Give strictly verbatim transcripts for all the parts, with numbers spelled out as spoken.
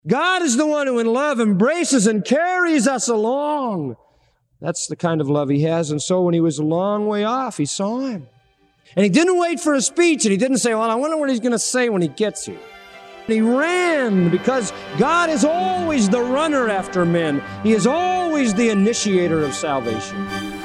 God is the one who in love embraces and carries us along. That's the kind of love He has. And so when He was a long way off, He saw him. And He didn't wait for a speech, and He didn't say, well, I wonder what He's going to say when He gets here. He ran, because God is always the runner after men. He is always the initiator of salvation.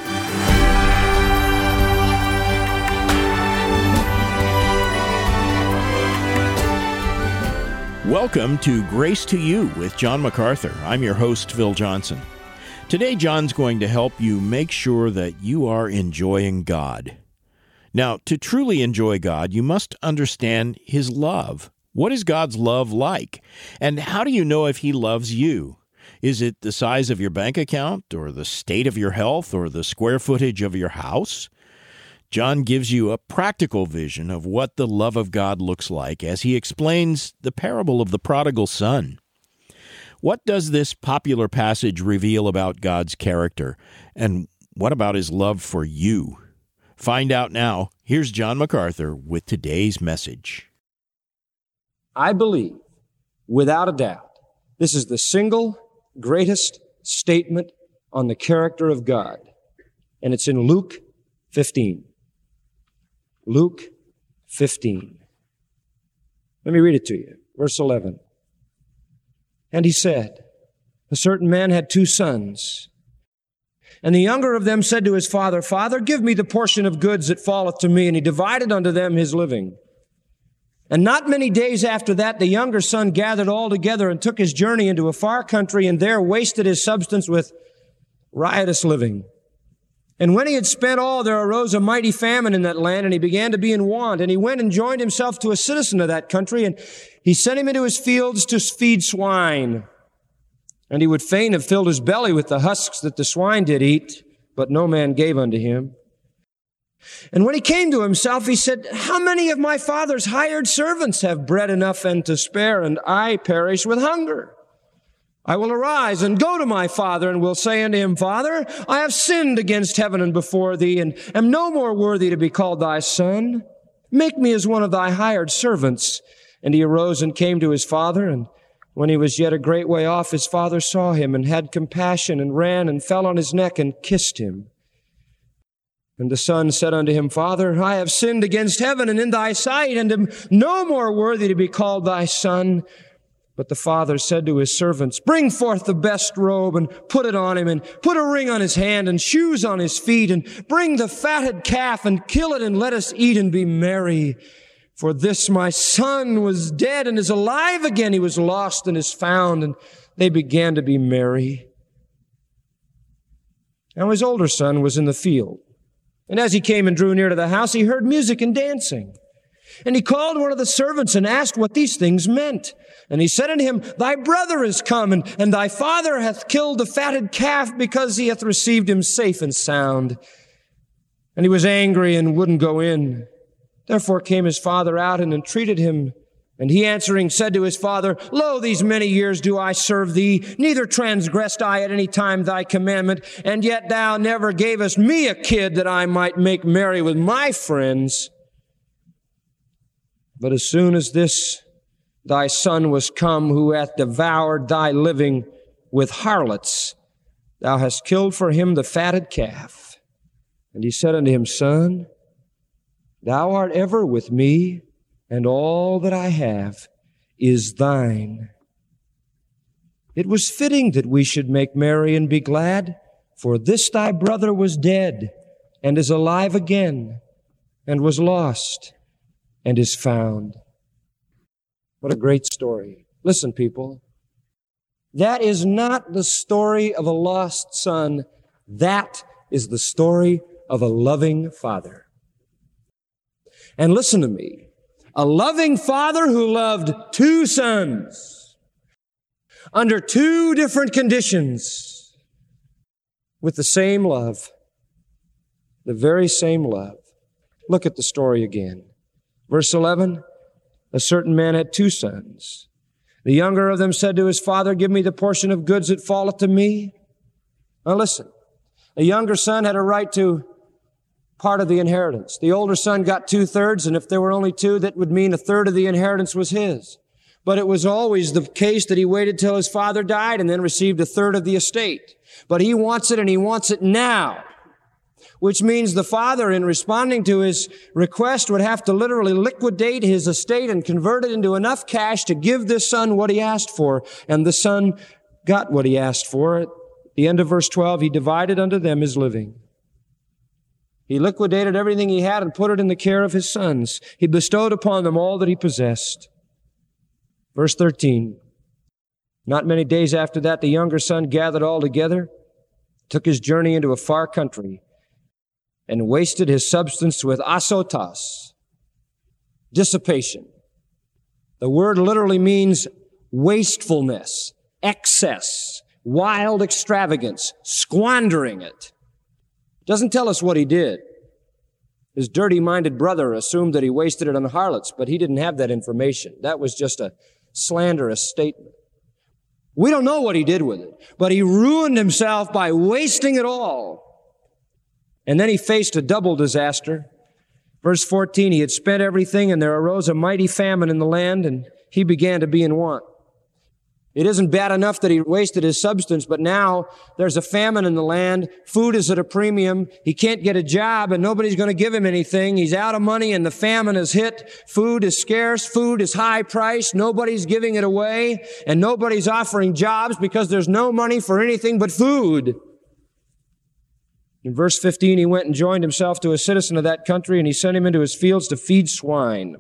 Welcome to Grace to You with John MacArthur. I'm your host, Phil Johnson. Today, John's going to help you make sure that you are enjoying God. Now, to truly enjoy God, you must understand His love. What is God's love like? And how do you know if He loves you? Is it the size of your bank account, or the state of your health, or the square footage of your house? John gives you a practical vision of what the love of God looks like as he explains the parable of the prodigal son. What does this popular passage reveal about God's character? And what about His love for you? Find out now. Here's John MacArthur with today's message. I believe, without a doubt, this is the single greatest statement on the character of God. And it's in Luke fifteen. Luke fifteen. Let me read it to you. Verse eleven. And he said, a certain man had two sons. And the younger of them said to his father, Father, give me the portion of goods that falleth to me. And he divided unto them his living. And not many days after that, the younger son gathered all together and took his journey into a far country, and there wasted his substance with riotous living. And when he had spent all, there arose a mighty famine in that land, and he began to be in want. And he went and joined himself to a citizen of that country, and he sent him into his fields to feed swine. And he would fain have filled his belly with the husks that the swine did eat, but no man gave unto him. And when he came to himself, he said, How many of my father's hired servants have bread enough and to spare, and I perish with hunger? I will arise and go to my father, and will say unto him, Father, I have sinned against heaven and before thee, and am no more worthy to be called thy son. Make me as one of thy hired servants. And he arose and came to his father, and when he was yet a great way off, his father saw him, and had compassion, and ran, and fell on his neck, and kissed him. And the son said unto him, Father, I have sinned against heaven and in thy sight, and am no more worthy to be called thy son. But the father said to his servants, Bring forth the best robe, and put it on him, and put a ring on his hand, and shoes on his feet, and bring the fatted calf, and kill it, and let us eat and be merry. For this my son was dead, and is alive again. He was lost, and is found. And they began to be merry. Now his older son was in the field. And as he came and drew near to the house, he heard music and dancing. And he called one of the servants and asked what these things meant. And he said unto him, Thy brother is come, and, and thy father hath killed the fatted calf, because he hath received him safe and sound. And he was angry and wouldn't go in. Therefore came his father out and entreated him. And he answering said to his father, Lo, these many years do I serve thee, neither transgressed I at any time thy commandment, and yet thou never gavest me a kid that I might make merry with my friends. But as soon as this thy son was come, who hath devoured thy living with harlots, thou hast killed for him the fatted calf. And he said unto him, Son, thou art ever with me, and all that I have is thine. It was fitting that we should make merry and be glad, for this thy brother was dead, and is alive again, and was lost, and is found. What a great story. Listen, people, that is not the story of a lost son. That is the story of a loving father. And listen to me. A loving father who loved two sons under two different conditions with the same love, the very same love. Look at the story again. Verse eleven, a certain man had two sons. The younger of them said to his father, Give me the portion of goods that falleth to me. Now listen, the younger son had a right to part of the inheritance. The older son got two-thirds, and if there were only two, that would mean a third of the inheritance was his. But it was always the case that he waited till his father died and then received a third of the estate. But he wants it, and he wants it now. Which means the father, in responding to his request, would have to literally liquidate his estate and convert it into enough cash to give this son what he asked for. And the son got what he asked for. At the end of verse twelve, he divided unto them his living. He liquidated everything he had and put it in the care of his sons. He bestowed upon them all that he possessed. Verse thirteen, not many days after that, the younger son gathered all together, took his journey into a far country, and wasted his substance with asotas, dissipation. The word literally means wastefulness, excess, wild extravagance, squandering it. Doesn't tell us what he did. His dirty-minded brother assumed that he wasted it on harlots, but he didn't have that information. That was just a slanderous statement. We don't know what he did with it, but he ruined himself by wasting it all. And then he faced a double disaster. Verse fourteen, he had spent everything, and there arose a mighty famine in the land, and he began to be in want. It isn't bad enough that he wasted his substance, but now there's a famine in the land. Food is at a premium. He can't get a job, and nobody's going to give him anything. He's out of money, and the famine has hit. Food is scarce. Food is high priced. Nobody's giving it away, and nobody's offering jobs because there's no money for anything but food. In verse fifteen, he went and joined himself to a citizen of that country, and he sent him into his fields to feed swine.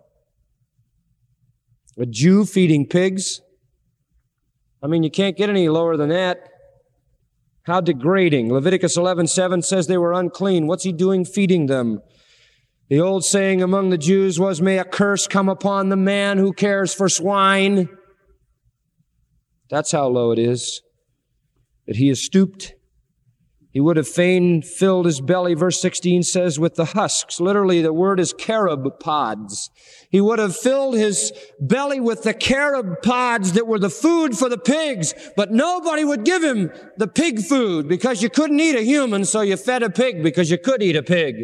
A Jew feeding pigs. I mean, you can't get any lower than that. How degrading. Leviticus eleven seven says they were unclean. What's he doing feeding them? The old saying among the Jews was, may a curse come upon the man who cares for swine. That's how low it is. That he is stooped. He would have fain filled his belly, verse sixteen says, with the husks. Literally, the word is carob pods. He would have filled his belly with the carob pods that were the food for the pigs, but nobody would give him the pig food because you couldn't eat a human, so you fed a pig because you could eat a pig.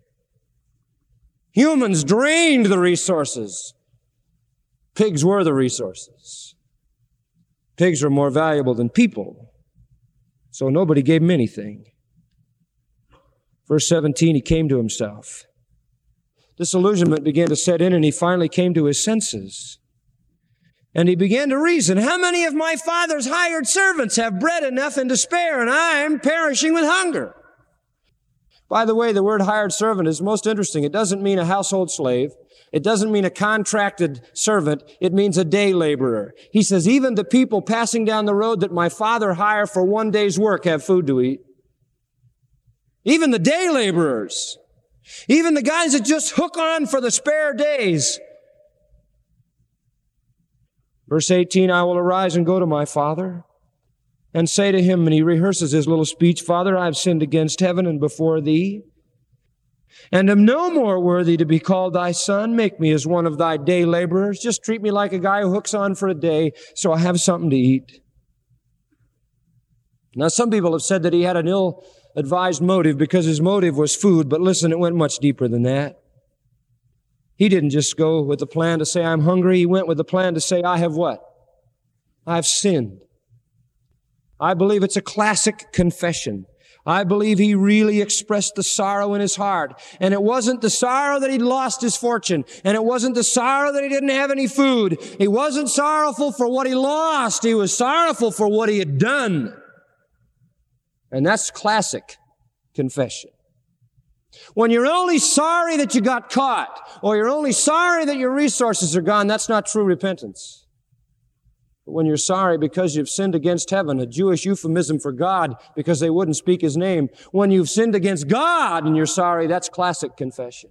Humans drained the resources. Pigs were the resources. Pigs were more valuable than people. So nobody gave him anything. Verse seventeen, he came to himself. Disillusionment began to set in, and he finally came to his senses. And he began to reason, how many of my father's hired servants have bread enough and to spare, and I'm perishing with hunger? By the way, the word hired servant is most interesting. It doesn't mean a household slave. It doesn't mean a contracted servant. It means a day laborer. He says, even the people passing down the road that my father hire for one day's work have food to eat. Even the day laborers. Even the guys that just hook on for the spare days. Verse eighteen, I will arise and go to my father and say to him, and he rehearses his little speech, Father, I have sinned against heaven and before thee, and am no more worthy to be called thy son. Make me as one of thy day laborers. Just treat me like a guy who hooks on for a day so I have something to eat. Now, some people have said that he had an ill-advised motive because his motive was food, but listen, it went much deeper than that. He didn't just go with the plan to say, I'm hungry. He went with the plan to say, I have what? I've sinned. I believe it's a classic confession. I believe he really expressed the sorrow in his heart. And it wasn't the sorrow that he'd lost his fortune. And it wasn't the sorrow that he didn't have any food. He wasn't sorrowful for what he lost. He was sorrowful for what he had done. And that's classic confession. When you're only sorry that you got caught, or you're only sorry that your resources are gone, that's not true repentance. But when you're sorry because you've sinned against heaven, a Jewish euphemism for God because they wouldn't speak his name. When you've sinned against God and you're sorry, that's classic confession.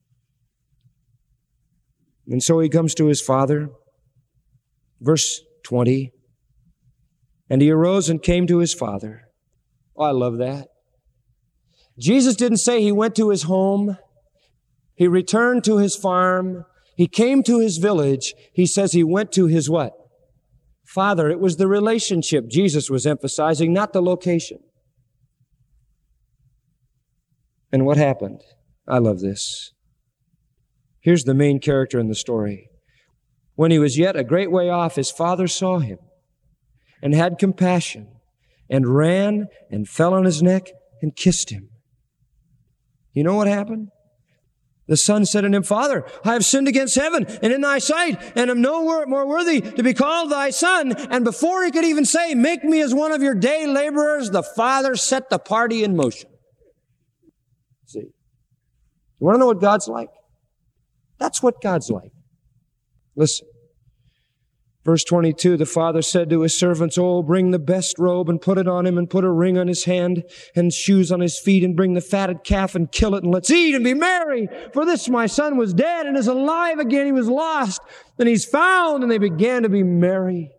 And so he comes to his father. Verse twenty. And he arose and came to his father. Oh, I love that. Jesus didn't say he went to his home. He returned to his farm. He came to his village. He says he went to his what? Father. It was the relationship Jesus was emphasizing, not the location. And what happened? I love this. Here's the main character in the story. When he was yet a great way off, his father saw him and had compassion and ran and fell on his neck and kissed him. You know what happened? The son said unto him, Father, I have sinned against heaven and in thy sight, and am no more worthy to be called thy son. And before he could even say, make me as one of your day laborers, the father set the party in motion. See, you want to know what God's like? That's what God's like. Listen. Verse twenty-two, the father said to his servants, oh, bring the best robe and put it on him, and put a ring on his hand and shoes on his feet, and bring the fatted calf and kill it, and let's eat and be merry. For this my son was dead and is alive again. He was lost and he's found. And they began to be merry.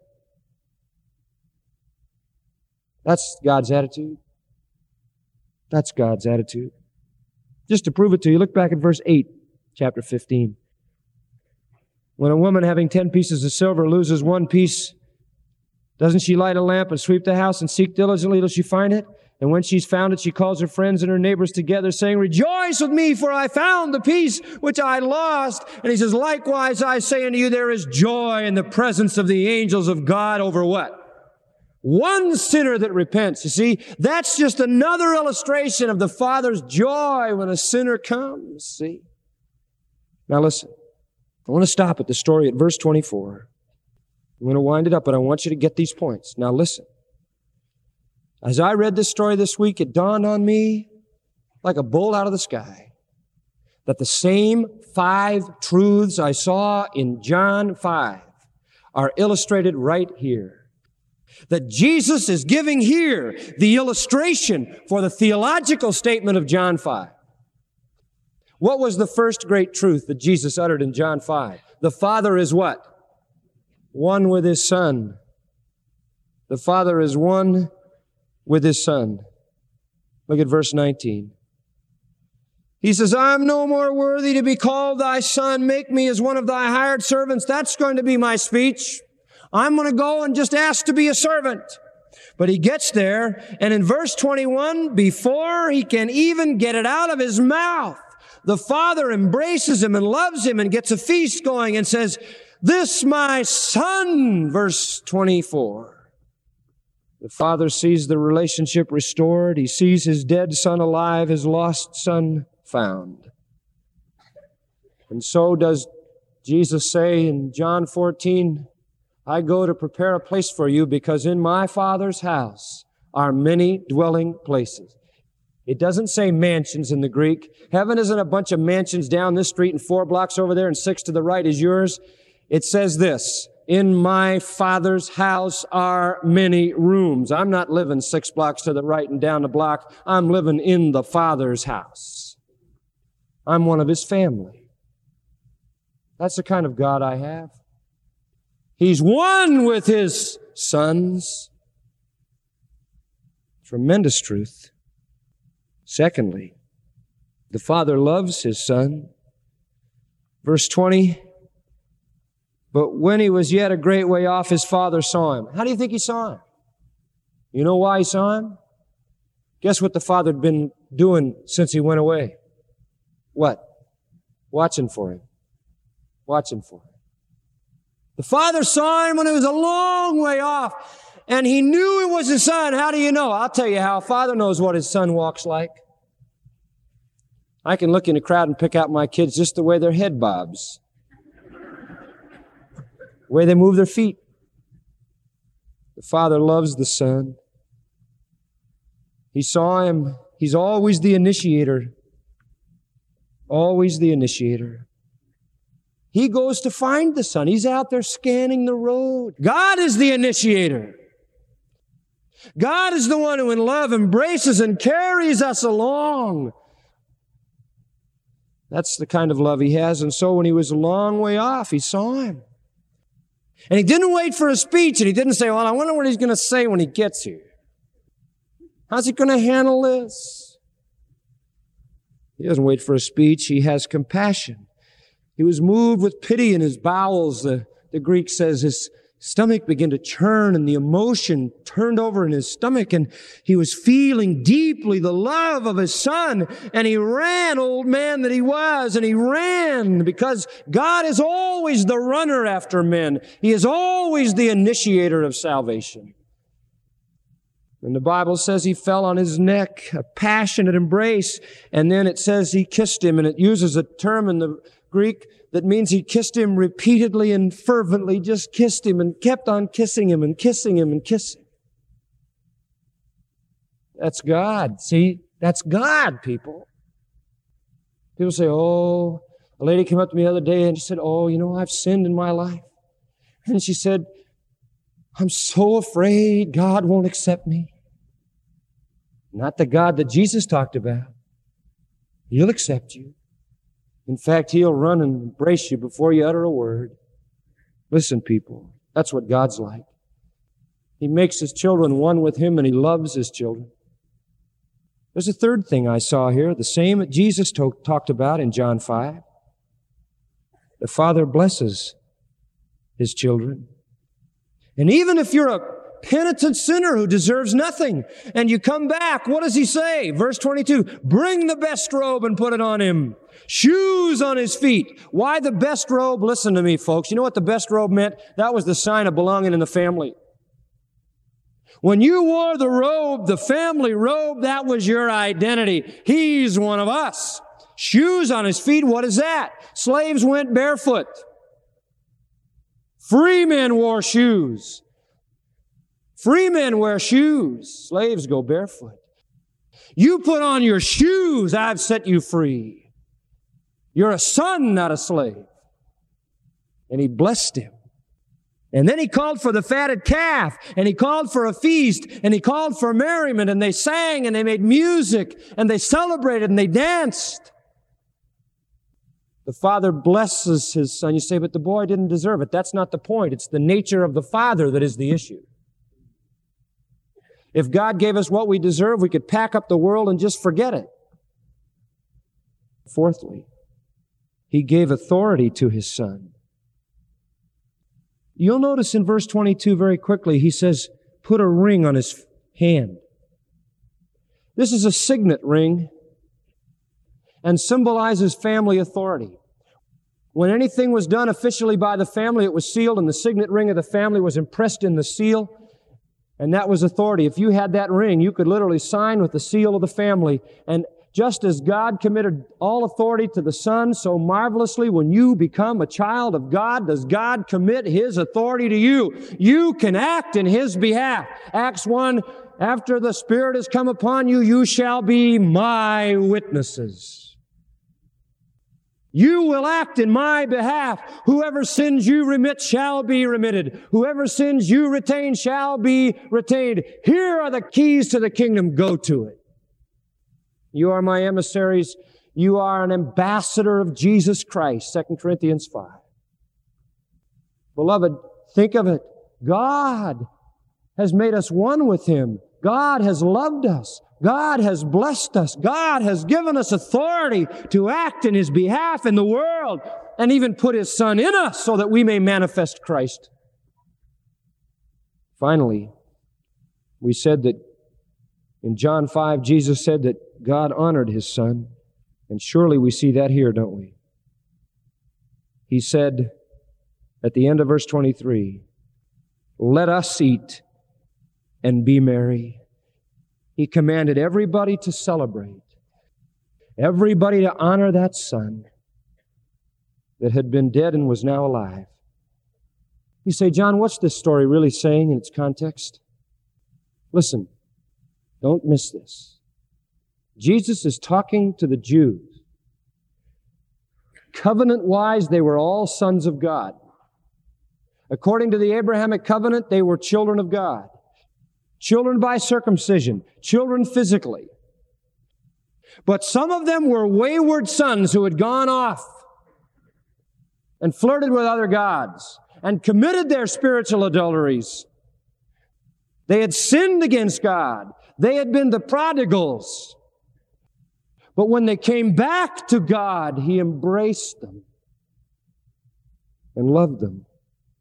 That's God's attitude. That's God's attitude. Just to prove it to you, look back at verse eight, chapter fifteen. When a woman having ten pieces of silver loses one piece, doesn't she light a lamp and sweep the house and seek diligently till she find it? And when she's found it, she calls her friends and her neighbors together, saying, rejoice with me, for I found the piece which I lost. And he says, likewise, I say unto you, there is joy in the presence of the angels of God over what? One sinner that repents. You see, that's just another illustration of the Father's joy when a sinner comes. See? Now listen. I want to stop at the story at verse twenty-four. I'm going to wind it up, but I want you to get these points. Now listen. As I read this story this week, it dawned on me like a bolt out of the sky that the same five truths I saw in John five are illustrated right here. That Jesus is giving here the illustration for the theological statement of John five. What was the first great truth that Jesus uttered in John five? The Father is what? One with His Son. The Father is one with His Son. Look at verse nineteen. He says, I'm no more worthy to be called thy son. Make me as one of thy hired servants. That's going to be my speech. I'm going to go and just ask to be a servant. But he gets there, and in verse twenty-one, before he can even get it out of his mouth, the Father embraces him and loves him and gets a feast going and says, this my son, verse twenty-four. The Father sees the relationship restored. He sees his dead son alive, his lost son found. And so does Jesus say in John fourteen, I go to prepare a place for you because in my Father's house are many dwelling places. It doesn't say mansions in the Greek. Heaven isn't a bunch of mansions down this street and four blocks over there and six to the right is yours. It says this, in my Father's house are many rooms. I'm not living six blocks to the right and down the block. I'm living in the Father's house. I'm one of His family. That's the kind of God I have. He's one with His sons. Tremendous truth. Secondly, the Father loves His Son. Verse twenty, but when he was yet a great way off, his father saw him. How do you think he saw him? You know why he saw him? Guess what the father had been doing since he went away? What? Watching for him. Watching for him. The father saw him when he was a long way off, and he knew it was his son. How do you know? I'll tell you how. A father knows what his son walks like. I can look in the crowd and pick out my kids just the way their head bobs, the way they move their feet. The Father loves the Son. He saw him. He's always the initiator. Always the initiator. He goes to find the Son. He's out there scanning the road. God is the initiator. God is the one who in love embraces and carries us along. That's the kind of love He has. And so when he was a long way off, he saw him. And he didn't wait for a speech, and he didn't say, well, I wonder what he's going to say when he gets here. How's he going to handle this? He doesn't wait for a speech. He has compassion. He was moved with pity in his bowels. The, the Greek says his, stomach began to churn and the emotion turned over in his stomach, and he was feeling deeply the love of his son, and he ran, old man that he was, and he ran because God is always the runner after men. He is always the initiator of salvation. And the Bible says he fell on his neck, a passionate embrace, and then it says he kissed him, and it uses a term in the Greek that means he kissed him repeatedly and fervently, just kissed him and kept on kissing him and kissing him and kissing. That's God. See, that's God, people. People say, oh, a lady came up to me the other day and she said, oh, you know, I've sinned in my life. And she said, I'm so afraid God won't accept me. Not the God that Jesus talked about. He'll accept you. In fact, He'll run and embrace you before you utter a word. Listen, people, that's what God's like. He makes His children one with Him, and He loves His children. There's a third thing I saw here, the same that Jesus to- talked about in John five. The Father blesses His children. And even if you're a penitent sinner who deserves nothing, and you come back, what does He say? Verse twenty-two, bring the best robe and put it on him. Shoes on his feet. Why the best robe? Listen to me, folks. You know what the best robe meant? That was the sign of belonging in the family. When you wore the robe, the family robe, that was your identity. He's one of us. Shoes on his feet, what is that? Slaves went barefoot. Free men wore shoes. Free men wear shoes. Slaves go barefoot. You put on your shoes, I've set you free. You're a son, not a slave. And He blessed him. And then He called for the fatted calf, and He called for a feast, and He called for merriment, and they sang, and they made music, and they celebrated, and they danced. The Father blesses His Son. You say, but the boy didn't deserve it. That's not the point. It's the nature of the Father that is the issue. If God gave us what we deserve, we could pack up the world and just forget it. Fourthly, He gave authority to His Son. You'll notice in verse twenty-two very quickly, He says, put a ring on His hand. This is a signet ring and symbolizes family authority. When anything was done officially by the family, it was sealed, and the signet ring of the family was impressed in the seal, and that was authority. If you had that ring, you could literally sign with the seal of the family. And just as God committed all authority to the Son, so marvelously, when you become a child of God, does God commit His authority to you. You can act in His behalf. Acts one, after the Spirit has come upon you, you shall be my witnesses. You will act in my behalf. Whoever sins you remit shall be remitted. Whoever sins you retain shall be retained. Here are the keys to the kingdom. Go to it. You are my emissaries. You are an ambassador of Jesus Christ. Second Corinthians five. Beloved, think of it. God has made us one with Him. God has loved us. God has blessed us. God has given us authority to act in His behalf in the world, and even put His Son in us so that we may manifest Christ. Finally, we said that in John five, Jesus said that God honored His Son, and surely we see that here, don't we? He said at the end of verse twenty-three, let us eat and be merry. He commanded everybody to celebrate, everybody to honor that Son that had been dead and was now alive. You say, John, what's this story really saying in its context? Listen, don't miss this. Jesus is talking to the Jews. Covenant-wise, they were all sons of God. According to the Abrahamic covenant, they were children of God. Children by circumcision, children physically. But some of them were wayward sons who had gone off and flirted with other gods and committed their spiritual adulteries. They had sinned against God. They had been the prodigals. But when they came back to God, He embraced them and loved them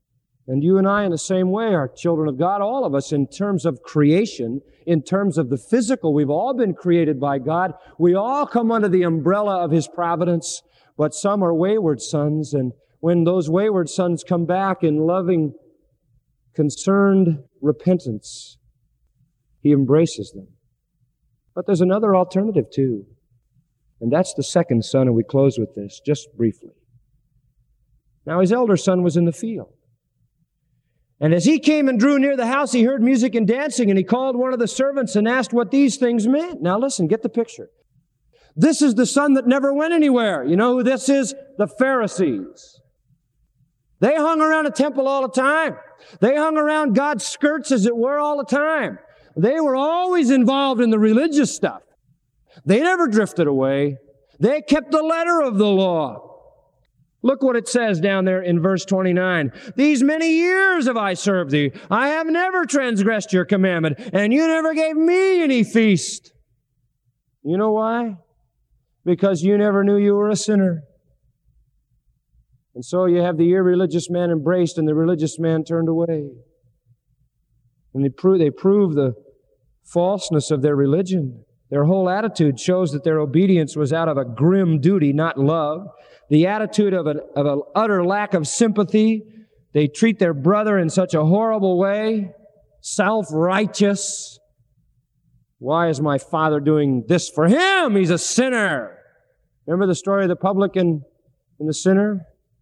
And you and I in the same way are children of God, all of us, in terms of creation, in terms of the physical. We've all been created by God. We all come under the umbrella of His providence, but some are wayward sons, and when those wayward sons come back in loving, concerned repentance, He embraces them. But there's another alternative too, and that's the second son, and we close with this just briefly. Now his elder son was in the field. And as he came and drew near the house, he heard music and dancing, and he called one of the servants and asked what these things meant. Now listen, get the picture. This is the son that never went anywhere. You know who this is? The Pharisees. They hung around a temple all the time. They hung around God's skirts, as it were, all the time. They were always involved in the religious stuff. They never drifted away. They kept the letter of the law. Look what it says down there in verse twenty-nine. These many years have I served thee. I have never transgressed your commandment, and you never gave me any feast. You know why? Because you never knew you were a sinner. And so you have the irreligious man embraced, and the religious man turned away. And they prove, they prove the falseness of their religion. Their whole attitude shows that their obedience was out of a grim duty, not love. The attitude of an, of an utter lack of sympathy. They treat their brother in such a horrible way. Self-righteous. Why is my father doing this for him? He's a sinner. Remember the story of the publican and the sinner?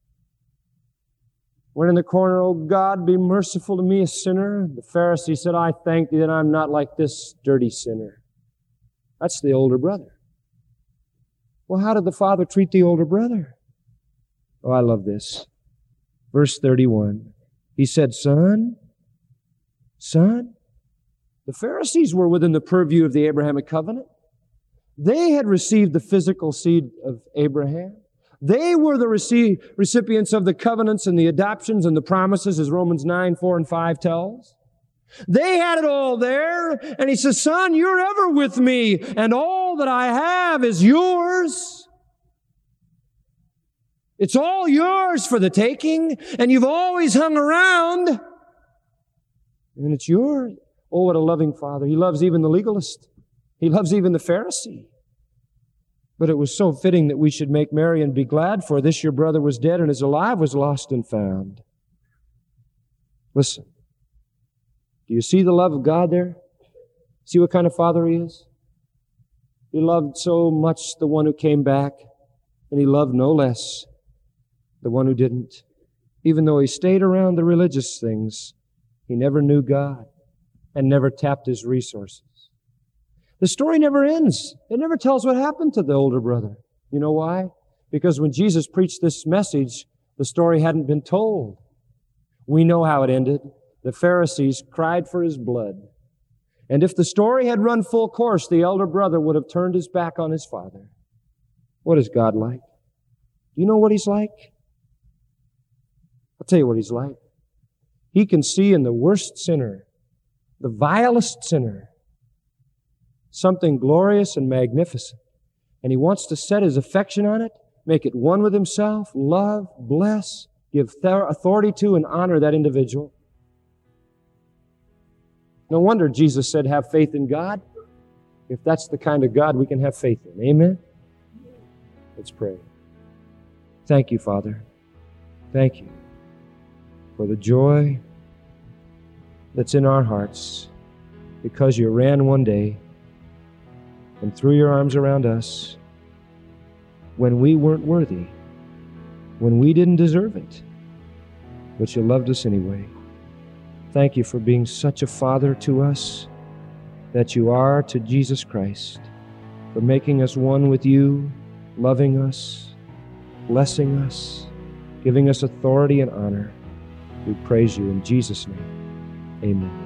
Went in the corner, "Oh God, be merciful to me, a sinner." The Pharisee said, "I thank thee that I'm not like this dirty sinner." That's the older brother. Well, how did the father treat the older brother? Oh, I love this. Verse thirty-one. He said, "Son, son." The Pharisees were within the purview of the Abrahamic covenant. They had received the physical seed of Abraham. They were the rece- recipients of the covenants and the adoptions and the promises, as Romans nine, four, and five tells. They had it all there. And he says, "Son, you're ever with me, and all that I have is yours. It's all yours for the taking, and you've always hung around, and it's yours." Oh, what a loving Father. He loves even the legalist. He loves even the Pharisee. But it was so fitting that we should make merry and be glad, for this your brother was dead and is alive, was lost and found. Listen. Do you see the love of God there? See what kind of Father He is? He loved so much the one who came back, and He loved no less the one who didn't. Even though He stayed around the religious things, He never knew God and never tapped His resources. The story never ends. It never tells what happened to the older brother. You know why? Because when Jesus preached this message, the story hadn't been told. We know how it ended. The Pharisees cried for His blood. And if the story had run full course, the elder brother would have turned his back on his father. What is God like? Do you know what He's like? I'll tell you what He's like. He can see in the worst sinner, the vilest sinner, something glorious and magnificent. And He wants to set His affection on it, make it one with Himself, love, bless, give authority to and honor that individual. No wonder Jesus said, have faith in God. If that's the kind of God we can have faith in. Amen? Let's pray. Thank you, Father. Thank you for the joy that's in our hearts because You ran one day and threw Your arms around us when we weren't worthy, when we didn't deserve it, but You loved us anyway. Thank You for being such a Father to us that You are to Jesus Christ, for making us one with You, loving us, blessing us, giving us authority and honor. We praise You in Jesus' name. Amen.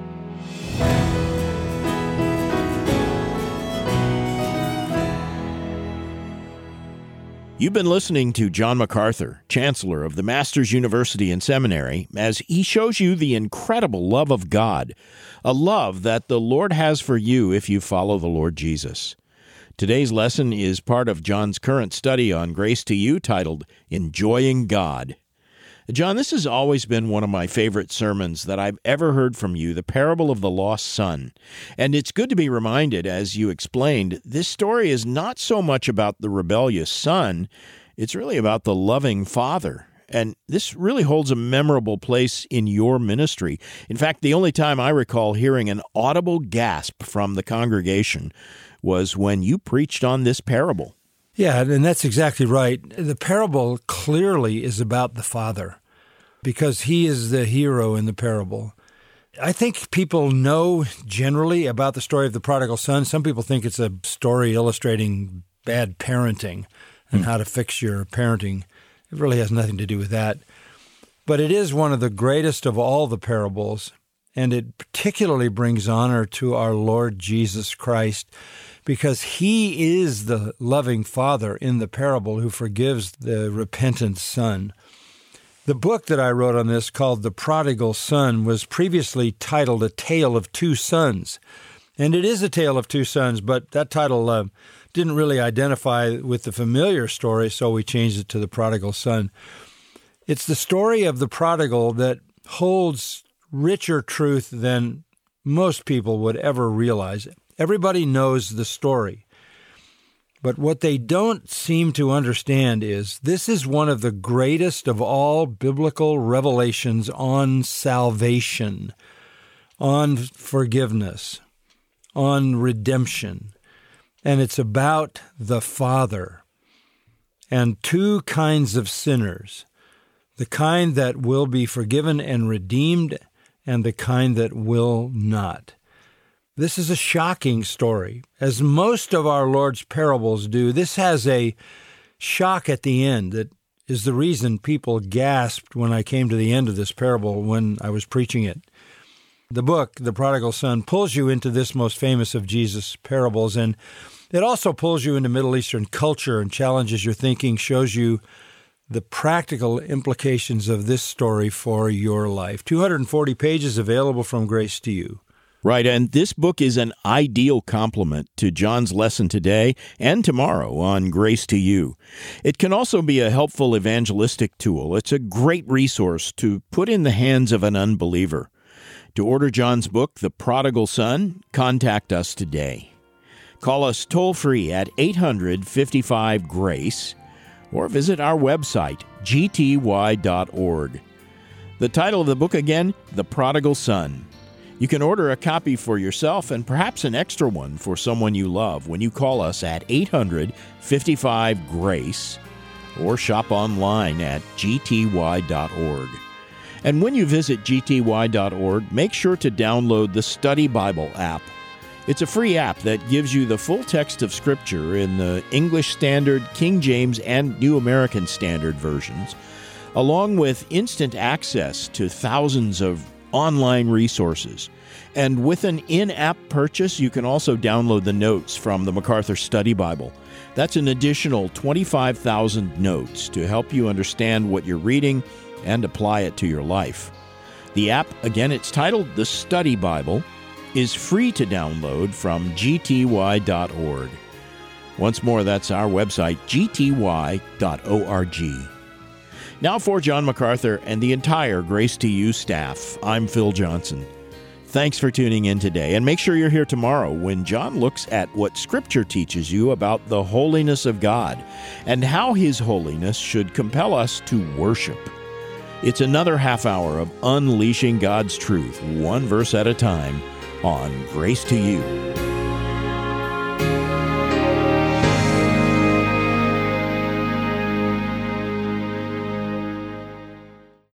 You've been listening to John MacArthur, Chancellor of the Masters University and Seminary, as he shows you the incredible love of God, a love that the Lord has for you if you follow the Lord Jesus. Today's lesson is part of John's current study on Grace to You titled Enjoying God. John, this has always been one of my favorite sermons that I've ever heard from you, the parable of the lost son. And it's good to be reminded, as you explained, this story is not so much about the rebellious son, it's really about the loving father. And this really holds a memorable place in your ministry. In fact, the only time I recall hearing an audible gasp from the congregation was when you preached on this parable. Yeah, and that's exactly right. The parable clearly is about the father because he is the hero in the parable. I think people know generally about the story of the prodigal son. Some people think it's a story illustrating bad parenting and mm. how to fix your parenting. It really has nothing to do with that. But it is one of the greatest of all the parables, and it particularly brings honor to our Lord Jesus Christ because he is the loving father in the parable who forgives the repentant son. The book that I wrote on this, called The Prodigal Son, was previously titled A Tale of Two Sons. And it is a tale of two sons, but that title uh, didn't really identify with the familiar story, so we changed it to The Prodigal Son. It's the story of the prodigal that holds richer truth than most people would ever realize. Everybody knows the story. But what they don't seem to understand is this is one of the greatest of all biblical revelations on salvation, on forgiveness, on redemption. And it's about the Father and two kinds of sinners, the kind that will be forgiven and redeemed and the kind that will not. This is a shocking story. As most of our Lord's parables do, this has a shock at the end that is the reason people gasped when I came to the end of this parable when I was preaching it. The book, The Prodigal Son, pulls you into this most famous of Jesus' parables, and it also pulls you into Middle Eastern culture and challenges your thinking, shows you the practical implications of this story for your life. two hundred forty pages available from Grace to You. Right, and this book is an ideal complement to John's lesson today and tomorrow on Grace to You. It can also be a helpful evangelistic tool. It's a great resource to put in the hands of an unbeliever. To order John's book, The Prodigal Son, contact us today. Call us toll-free at eight hundred, fifty-five, GRACE or visit our website, g t y dot org. The title of the book again, The Prodigal Son. You can order a copy for yourself and perhaps an extra one for someone you love when you call us at eight hundred, fifty-five, GRACE or shop online at g t y dot org. And when you visit g t y dot org, make sure to download the Study Bible app. It's a free app that gives you the full text of Scripture in the English Standard, King James, and New American Standard versions, along with instant access to thousands of online resources. And with an in-app purchase, you can also download the notes from the MacArthur Study Bible. That's an additional twenty-five thousand notes to help you understand what you're reading and apply it to your life. The app, again, it's titled The Study Bible, is free to download from g t y dot org. Once more, that's our website, g t y dot org. Now for John MacArthur and the entire Grace to You staff, I'm Phil Johnson. Thanks for tuning in today, and make sure you're here tomorrow when John looks at what Scripture teaches you about the holiness of God and how His holiness should compel us to worship. It's another half hour of unleashing God's truth, one verse at a time, on Grace to You.